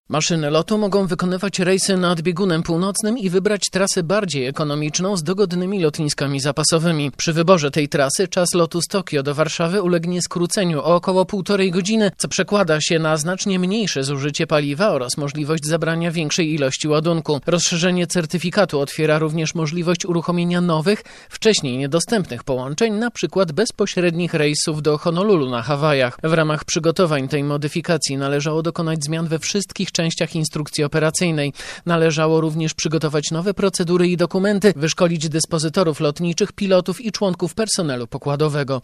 Maszyny lotu mogą wykonywać rejsy nad biegunem północnym i wybrać trasę bardziej ekonomiczną z dogodnymi lotniskami zapasowymi. Przy wyborze tej trasy czas lotu z Tokio do Warszawy ulegnie skróceniu o około 1,5 godziny, co przekłada się na znacznie mniejsze zużycie paliwa oraz możliwość zabrania większej ilości ładunku. Rozszerzenie certyfikatu otwiera również możliwość uruchomienia nowych, wcześniej niedostępnych połączeń, np. bezpośrednich rejsów do Honolulu na Hawajach. W ramach przygotowań tej modyfikacji należało dokonać zmian we wszystkich częściach instrukcji operacyjnej. Należało również przygotować nowe procedury i dokumenty, wyszkolić dyspozytorów lotniczych, pilotów i członków personelu pokładowego.